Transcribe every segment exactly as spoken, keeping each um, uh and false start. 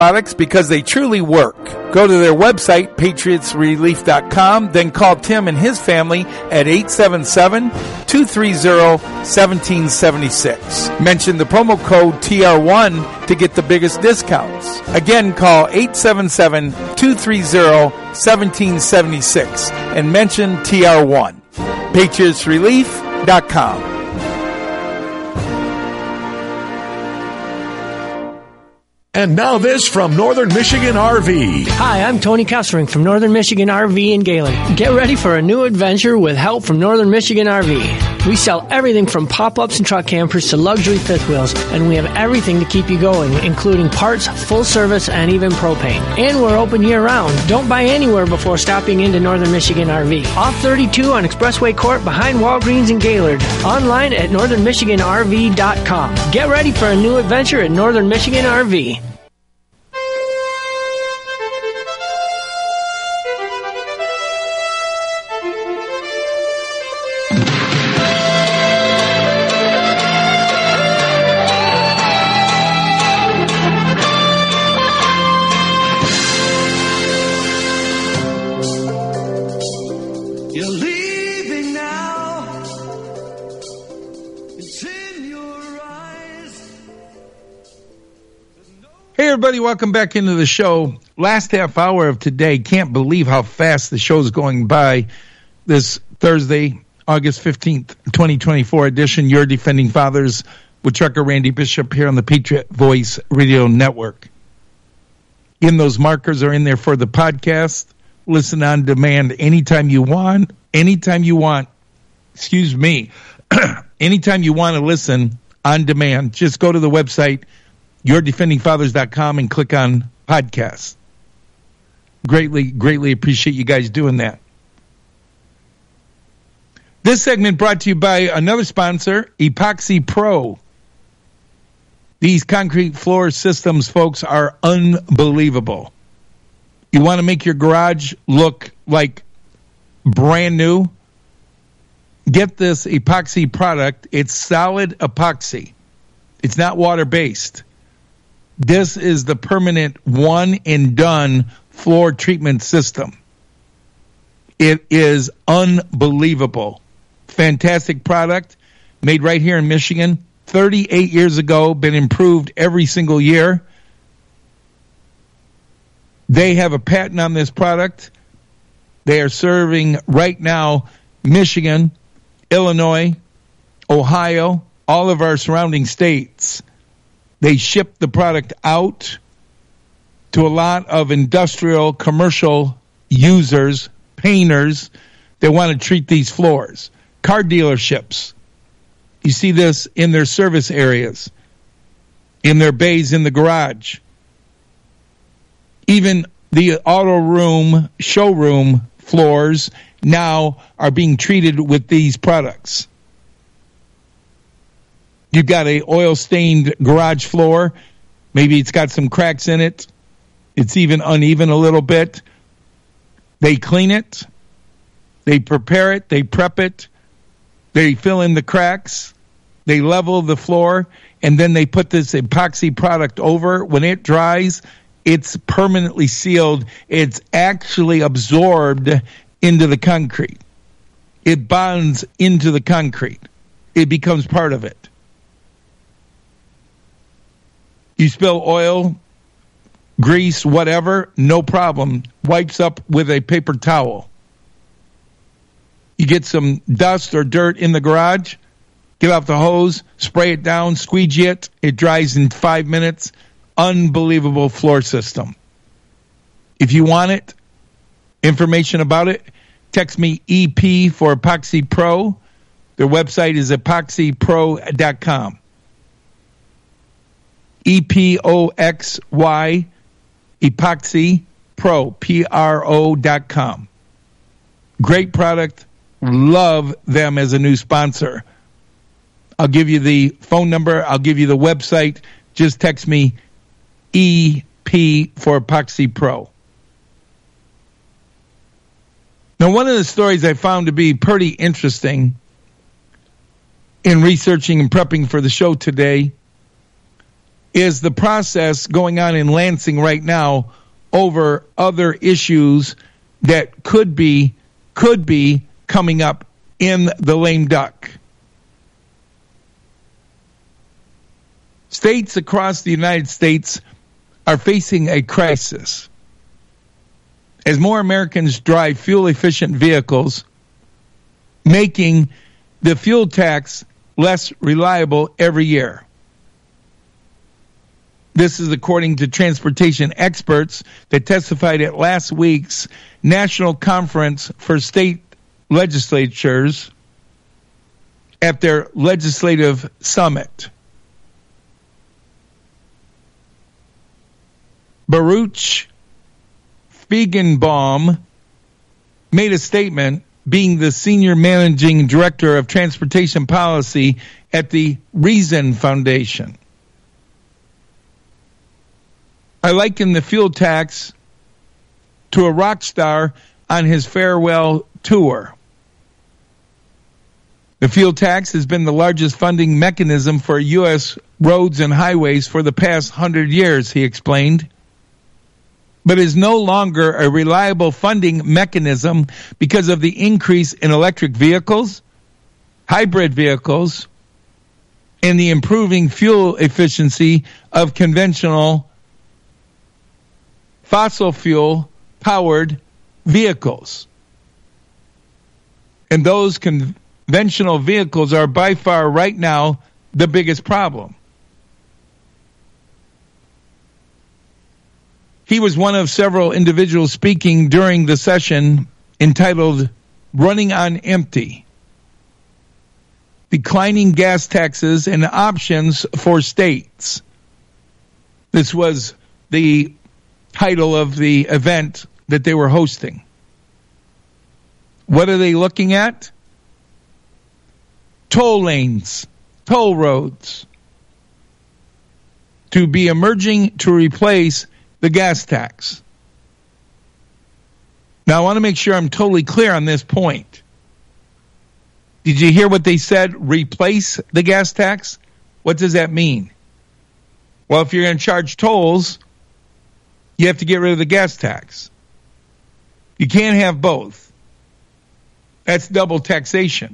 products because they truly work. Go to their website, patriots relief dot com, then call Tim and his family at eight seven seven, two three zero, one seven seven six. Mention the promo code T R one to get the biggest discounts. Again, call eight seven seven, two three zero, one seven seven six and mention T R one. patriots relief dot com. And now this from Northern Michigan R V. Hi, I'm Tony Kessering from Northern Michigan R V in Galen. Get ready for a new adventure with help from Northern Michigan R V. We sell everything from pop-ups and truck campers to luxury fifth wheels, and we have everything to keep you going, including parts, full service, and even propane. And we're open year-round. Don't buy anywhere before stopping into Northern Michigan R V. Off thirty-two on Expressway Court behind Walgreens in Gaylord. Online at northern michigan r v dot com. Get ready for a new adventure at Northern Michigan R V. Hey, everybody, welcome back into the show. Last half hour of today. Can't believe how fast the show's going by. This Thursday, August fifteenth, twenty twenty-four edition, Your Defending Fathers with Trucker Randy Bishop here on the Patriot Voice Radio Network. In those markers are in there for the podcast. Listen on demand anytime you want. Anytime you want. Excuse me. Anytime you want to listen on demand, just go to the website, your defending fathers dot com, and click on podcasts. Greatly, greatly appreciate you guys doing that. This segment brought to you by another sponsor, Epoxy Pro. These concrete floor systems, folks, are unbelievable. You want to make your garage look like brand new? Get this epoxy product. It's solid epoxy. It's not water-based. This is the permanent one and done floor treatment system. It is unbelievable. Fantastic product made right here in Michigan. thirty-eight years ago, been improved every single year. They have a patent on this product. They are serving right now Michigan, Illinois, Ohio, all of our surrounding states. They ship the product out to a lot of industrial, commercial users, painters that want to treat these floors. Car dealerships. You see this in their service areas, in their bays in the garage. Even the auto room, showroom floors now are being treated with these products. You've got a oil-stained garage floor. Maybe it's got some cracks in it. It's even uneven a little bit. They clean it. They prepare it. They prep it. They fill in the cracks. They level the floor. And then they put this epoxy product over. When it dries, it's permanently sealed. It's actually absorbed into the concrete. It bonds into the concrete. It becomes part of it. You spill oil, grease, whatever, no problem. Wipes up with a paper towel. You get some dust or dirt in the garage, get off the hose, spray it down, squeegee it. It dries in five minutes. Unbelievable floor system. If you want it, information about it, text me E P for Epoxy Pro. Their website is epoxy pro dot com. E P O X Y, Epoxy Pro, P R O dot com. Great product. Love them as a new sponsor. I'll give you the phone number. I'll give you the website. Just text me E P for Epoxy Pro. Now, one of the stories I found to be pretty interesting in researching and prepping for the show today is the process going on in Lansing right now over other issues that could be could be coming up in the lame duck. States across the United States are facing a crisis as more Americans drive fuel-efficient vehicles, making the fuel tax less reliable every year. This is according to transportation experts that testified at last week's National Conference for State Legislatures at their legislative summit. Baruch Feigenbaum made a statement, being the senior managing director of transportation policy at the Reason Foundation. I liken the fuel tax to a rock star on his farewell tour. The fuel tax has been the largest funding mechanism for U S roads and highways for the past hundred years, he explained, but is no longer a reliable funding mechanism because of the increase in electric vehicles, hybrid vehicles, and the improving fuel efficiency of conventional fossil fuel powered vehicles. And those conventional vehicles are by far right now the biggest problem. He was one of several individuals speaking during the session entitled Running on Empty: Declining Gas Taxes and Options for States. This was the title of the event that they were hosting. What are they looking at? Toll lanes, toll roads, to be emerging to replace the gas tax. Now, I want to make sure I'm totally clear on this point. Did you hear what they said? Replace the gas tax? What does that mean? Well, if you're going to charge tolls, you have to get rid of the gas tax. You can't have both. That's double taxation.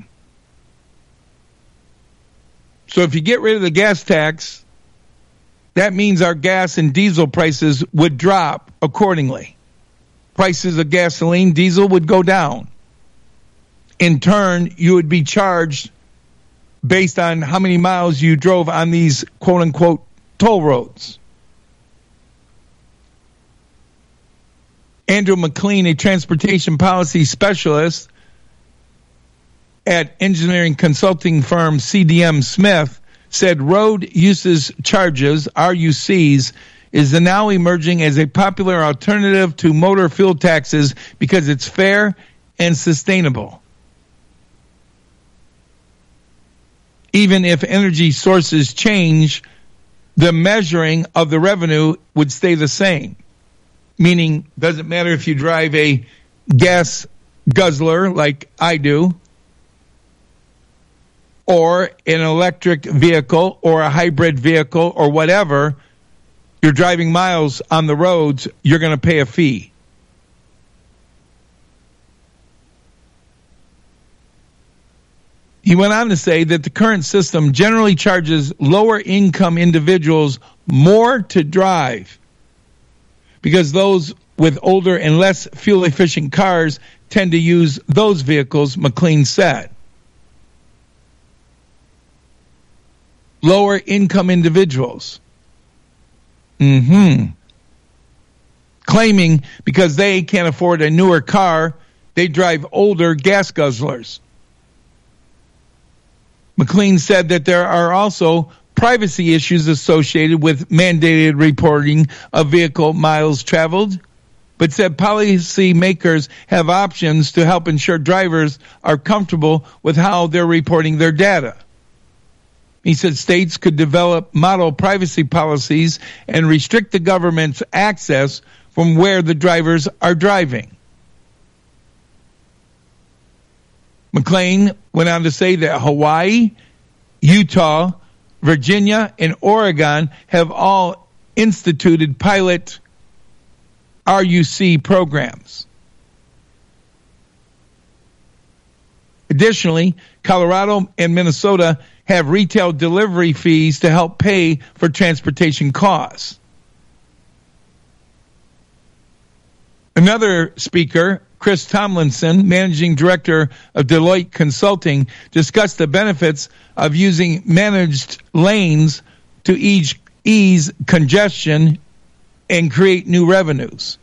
So if you get rid of the gas tax, that means our gas and diesel prices would drop accordingly. Prices of gasoline, diesel would go down. In turn, you would be charged based on how many miles you drove on these quote-unquote toll roads. Andrew McLean, a transportation policy specialist at engineering consulting firm C D M Smith, said road uses charges, R U Cs, is now emerging as a popular alternative to motor fuel taxes because it's fair and sustainable. Even if energy sources change, the measuring of the revenue would stay the same. Meaning, doesn't matter if you drive a gas guzzler like I do, or an electric vehicle, or a hybrid vehicle, or whatever, you're driving miles on the roads, you're going to pay a fee. He went on to say that the current system generally charges lower income individuals more to drive because those with older and less fuel efficient cars tend to use those vehicles, McLean said. Lower income individuals. Mm-hmm. Claiming because they can't afford a newer car, they drive older gas guzzlers. McLean said that there are also privacy issues associated with mandated reporting of vehicle miles traveled, but said policymakers have options to help ensure drivers are comfortable with how they're reporting their data. He said states could develop model privacy policies and restrict the government's access from where the drivers are driving. McLean went on to say that Hawaii, Utah, Virginia, and Oregon have all instituted pilot R U C programs. Additionally, Colorado and Minnesota have retail delivery fees to help pay for transportation costs. Another speaker, Chris Tomlinson, managing director of Deloitte Consulting, discussed the benefits of using managed lanes to ease, ease congestion and create new revenues.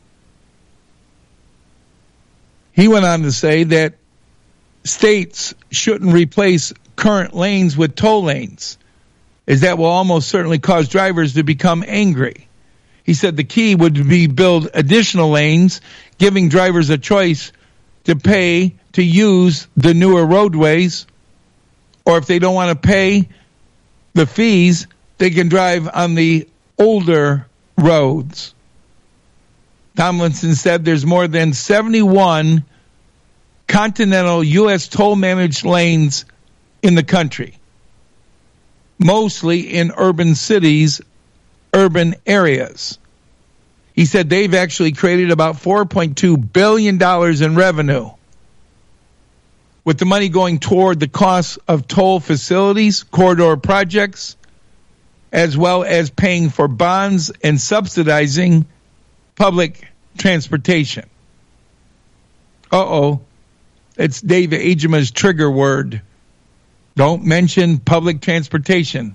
He went on to say that states shouldn't replace current lanes with toll lanes, as that will almost certainly cause drivers to become angry. He said the key would be build additional lanes, giving drivers a choice to pay to use the newer roadways, or if they don't want to pay the fees, they can drive on the older roads. Tomlinson said there's more than seventy-one continental U S toll-managed lanes in the country, mostly in urban cities, urban areas. He said they've actually created about four point two billion dollars in revenue, with the money going toward the cost of toll facilities, corridor projects, as well as paying for bonds and subsidizing public transportation. Uh-oh. It's Dave Agema's trigger word. Don't mention public transportation.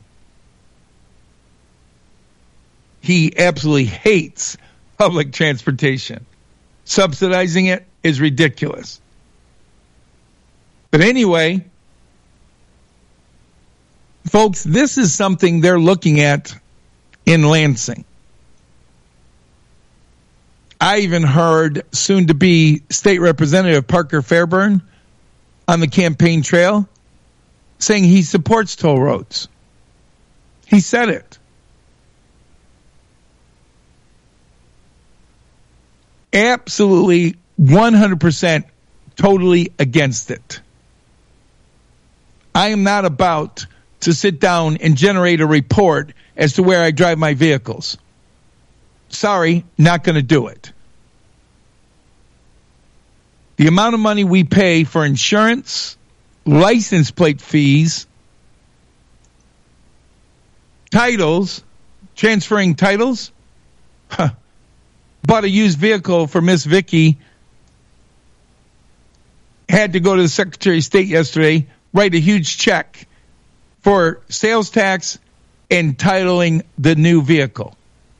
He absolutely hates public transportation. Subsidizing it is ridiculous. But anyway, folks, this is something they're looking at in Lansing. I even heard soon-to-be State Representative Parker Fairburn on the campaign trail saying he supports toll roads. He said it. Absolutely one hundred percent totally against it. I am not about to sit down and generate a report as to where I drive my vehicles. Sorry, not going to do it. The amount of money we pay for insurance, license plate fees, titles, transferring titles. Huh. Bought a used vehicle for Miss Vicky. Had to go to the Secretary of State yesterday, write a huge check for sales tax and titling the new vehicle.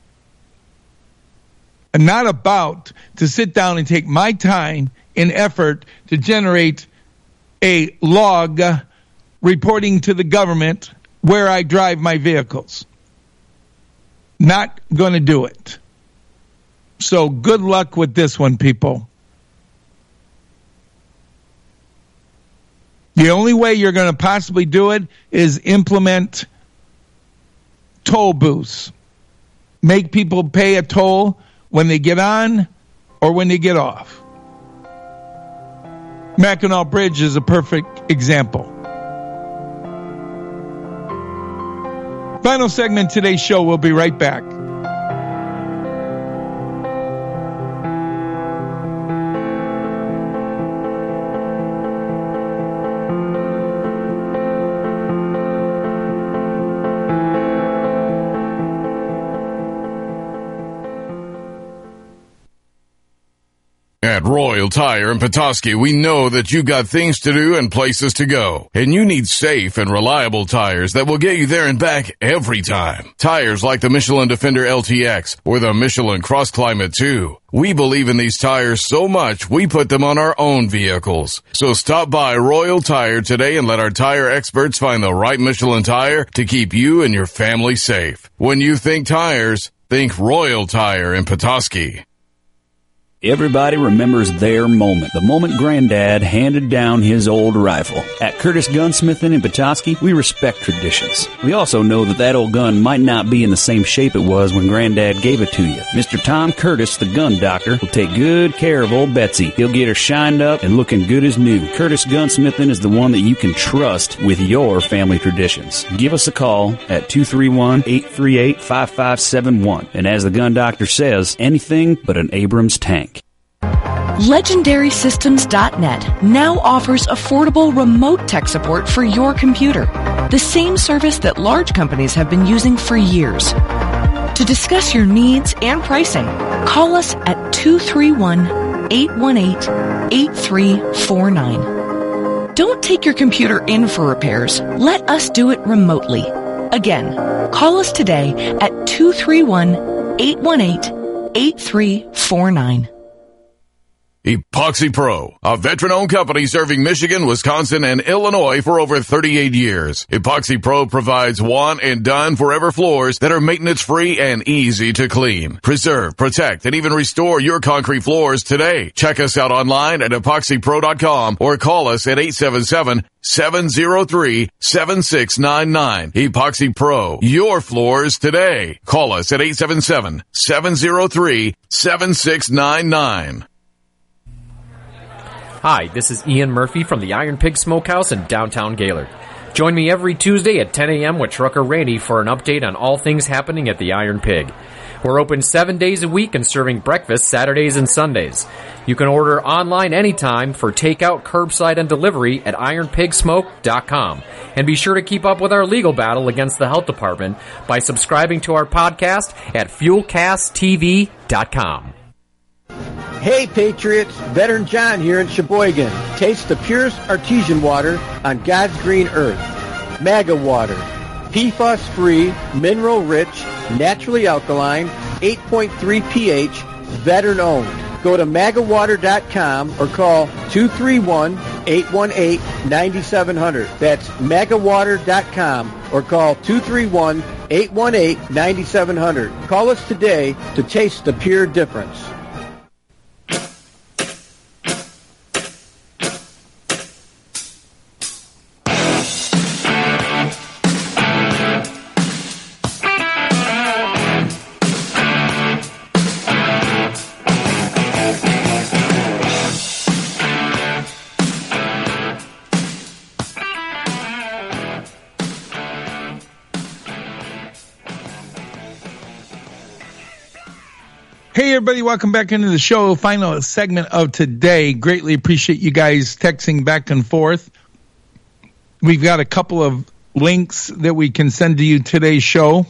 I'm not about to sit down and take my time and effort to generate a log reporting to the government where I drive my vehicles. Not going to do it. So good luck with this one, people. The only way you're going to possibly do it is implement toll booths. Make people pay a toll when they get on or when they get off. Mackinac Bridge is a perfect example. Final segment of today's show. We'll be right back. At Royal Tire in Petoskey, we know that you got things to do and places to go, and you need safe and reliable tires that will get you there and back every time. Tires like the Michelin Defender L T X or the Michelin Cross Climate two. We believe in these tires so much, we put them on our own vehicles. So stop by Royal Tire today and let our tire experts find the right Michelin tire to keep you and your family safe. When you think tires, think Royal Tire in Petoskey. Everybody remembers their moment, the moment Granddad handed down his old rifle. At Curtis Gunsmithing in Petoskey, we respect traditions. We also know that that old gun might not be in the same shape it was when Granddad gave it to you. Mister Tom Curtis, the gun doctor, will take good care of old Betsy. He'll get her shined up and looking good as new. Curtis Gunsmithing is the one that you can trust with your family traditions. Give us a call at two three one, eight three eight, five five seven one. And as the gun doctor says, anything but an Abrams tank. Legendary Systems dot net now offers affordable remote tech support for your computer, the same service that large companies have been using for years. To discuss your needs and pricing, call us at two three one, eight one eight, eight three four nine. Don't take your computer in for repairs. Let us do it remotely. Again, call us today at two three one, eight one eight, eight three four nine. Epoxy Pro, a veteran-owned company serving Michigan, Wisconsin, and Illinois for over thirty-eight years. Epoxy Pro provides one-and-done forever floors that are maintenance-free and easy to clean. Preserve, protect, and even restore your concrete floors today. Check us out online at epoxy pro dot com or call us at eight seven seven, seven zero three, seven six nine nine. Epoxy Pro, your floors today. Call us at eight seven seven, seven zero three, seven six nine nine. Hi, this is Ian Murphy from the Iron Pig Smokehouse in downtown Gaylord. Join me every Tuesday at ten a.m. with Trucker Randy for an update on all things happening at the Iron Pig. We're open seven days a week and serving breakfast Saturdays and Sundays. You can order online anytime for takeout, curbside, and delivery at iron pig smoke dot com. And be sure to keep up with our legal battle against the health department by subscribing to our podcast at fuel cast t v dot com. Hey Patriots, Veteran John here in Sheboygan. Taste the purest artesian water on God's green earth. MAGA water. P F A S-free, mineral-rich, naturally alkaline, eight point three pH, veteran-owned. Go to maga water dot com or call two three one, eight one eight, nine seven zero zero. That's maga water dot com or call two three one, eight one eight, nine seven zero zero. Call us today to taste the pure difference. Hey, everybody, welcome back into the show. Final segment of today. Greatly appreciate you guys texting back and forth. We've got a couple of links that we can send to you today's show.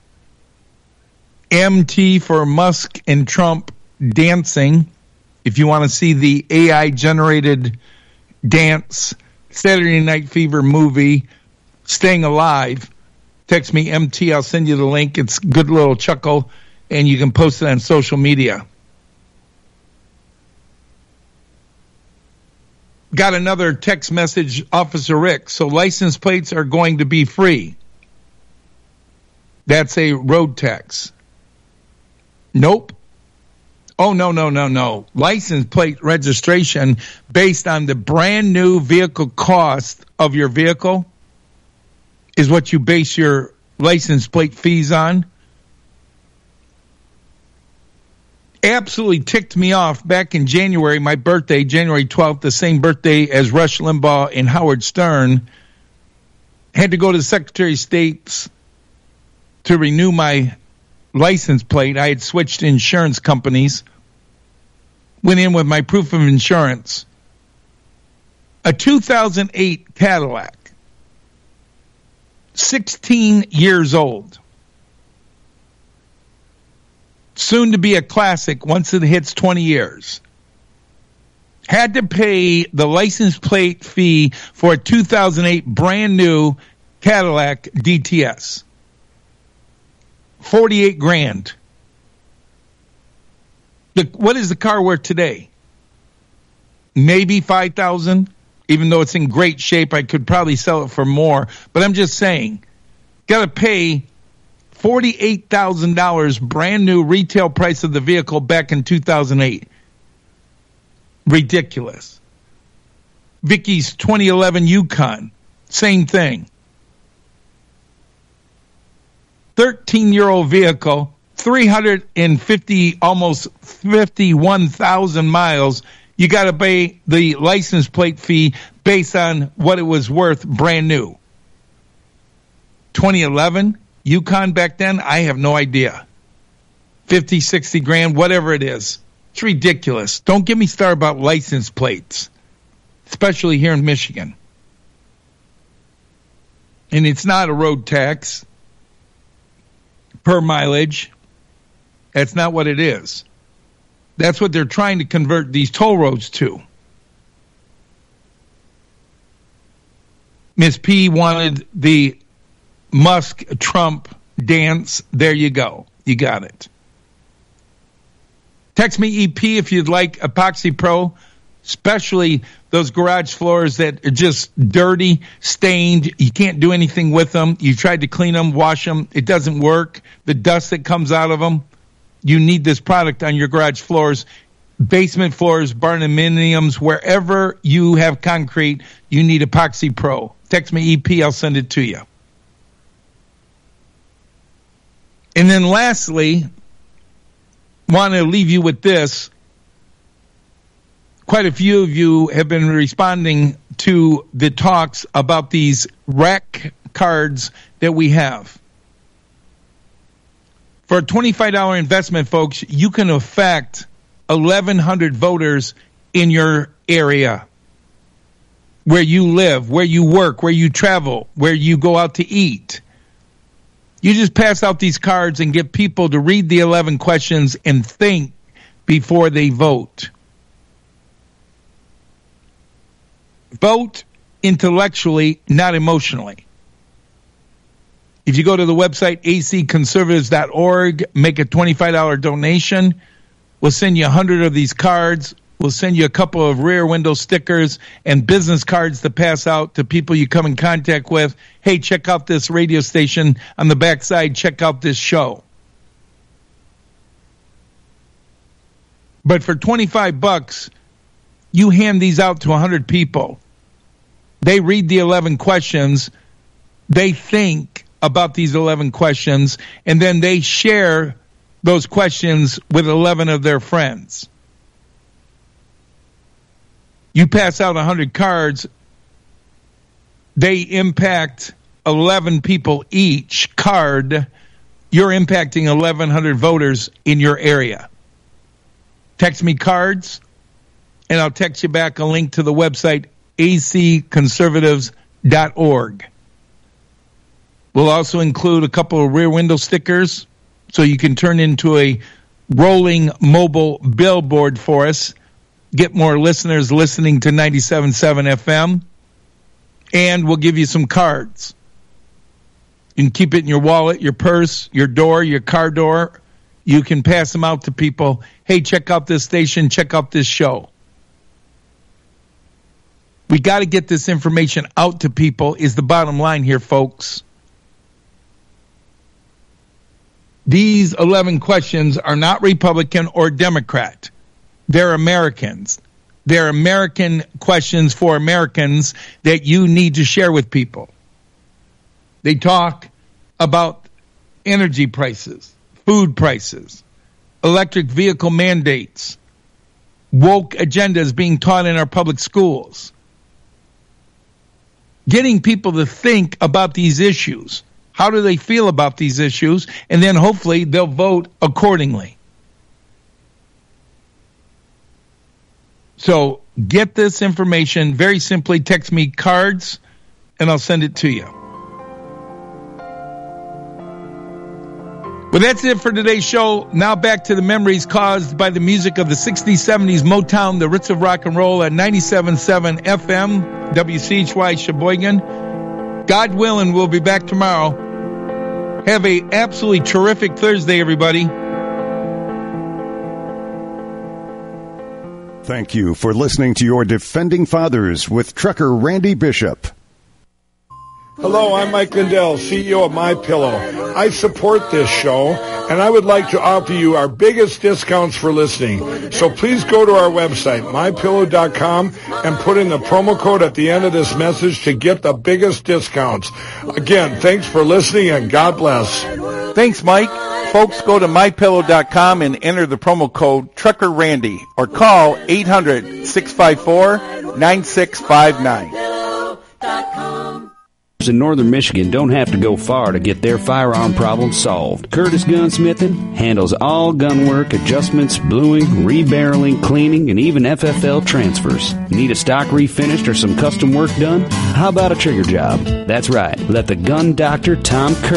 M T for Musk and Trump dancing. If you want to see the A I-generated dance, Saturday Night Fever movie, Staying Alive, text me M T. I'll send you the link. It's a good little chuckle. And you can post it on social media. Got another text message, Officer Rick. So license plates are going to be free. That's a road tax. Nope. Oh, no, no, no, no. License plate registration based on the brand new vehicle cost of your vehicle is what you base your license plate fees on. Absolutely ticked me off back in January, my birthday, January twelfth, the same birthday as Rush Limbaugh and Howard Stern. Had to go to the Secretary of State to renew my license plate. I had switched insurance companies. Went in with my proof of insurance. A two thousand eight Cadillac. sixteen years old. Soon to be a classic once it hits twenty years. Had to pay the license plate fee for a two thousand eight brand new Cadillac D T S. forty-eight grand. The, what is the car worth today? Maybe five thousand. Even though it's in great shape, I could probably sell it for more. But I'm just saying, got to pay forty-eight thousand dollars brand new retail price of the vehicle back in two thousand eight. Ridiculous. Vicky's twenty eleven Yukon, same thing. thirteen-year-old vehicle, three hundred fifty, almost fifty-one thousand miles. You got to pay the license plate fee based on what it was worth brand new. twenty eleven Yukon back then, I have no idea. fifty, sixty grand, whatever it is. It's ridiculous. Don't get me started about license plates, especially here in Michigan. And it's not a road tax per mileage. That's not what it is. That's what they're trying to convert these toll roads to. Miss P wanted the Musk-Trump dance. There you go. You got it. Text me E P if you'd like Epoxy Pro, especially those garage floors that are just dirty, stained. You can't do anything with them. You tried to clean them, wash them. It doesn't work. The dust that comes out of them. You need this product on your garage floors, basement floors, barndominiums, wherever you have concrete, you need Epoxy Pro. Text me E P, I'll send it to you. And then lastly, want to leave you with this. Quite a few of you have been responding to the talks about these rack cards that we have. For a twenty-five dollars investment, folks, you can affect eleven hundred voters in your area, where you live, where you work, where you travel, where you go out to eat. You just pass out these cards and get people to read the eleven questions and think before they vote. Vote intellectually, not emotionally. If you go to the website a c conservatives dot org, make a twenty-five dollars donation. We'll send you one hundred of these cards. We'll send you a couple of rear window stickers and business cards to pass out to people you come in contact with. Hey, check out this radio station on the backside. Check out this show. But for twenty-five bucks, you hand these out to one hundred people. They read the eleven questions. They think about these eleven questions, and then they share those questions with eleven of their friends. You pass out one hundred cards, they impact eleven people each card. You're impacting eleven hundred voters in your area. Text me cards, and I'll text you back a link to the website a c conservatives dot org. We'll also include a couple of rear window stickers so you can turn into a rolling mobile billboard for us. Get more listeners listening to ninety-seven point seven F M. And we'll give you some cards. You can keep it in your wallet, your purse, your door, your car door. You can pass them out to people. Hey, check out this station. Check out this show. We got to get this information out to people is the bottom line here, folks. These eleven questions are not Republican or Democrat. They're Americans. They're American questions for Americans that you need to share with people. They talk about energy prices, food prices, electric vehicle mandates, woke agendas being taught in our public schools. Getting people to think about these issues. How do they feel about these issues? And then hopefully they'll vote accordingly. So get this information very simply. Text me cards and I'll send it to you. Well, that's it for today's show. Now back to the memories caused by the music of the sixties, seventies, Motown, the roots of rock and roll at ninety-seven point seven F M, W C H Y Sheboygan. God willing, we'll be back tomorrow. Have a absolutely terrific Thursday, everybody. Thank you for listening to your Defending Fathers with Trucker Randy Bishop. Hello, I'm Mike Lindell, C E O of MyPillow. I support this show, and I would like to offer you our biggest discounts for listening. So please go to our website, my pillow dot com, and put in the promo code at the end of this message to get the biggest discounts. Again, thanks for listening, and God bless. Thanks, Mike. Folks, go to my pillow dot com and enter the promo code Trucker Randy, or call eight hundred, six five four, nine six five nine. In northern Michigan don't have to go far to get their firearm problem solved. Curtis Gunsmithing handles all gun work, adjustments, bluing, rebarreling, cleaning, and even F F L transfers. Need a stock refinished or some custom work done? How about a trigger job? That's right. Let the gun doctor Tom Curtis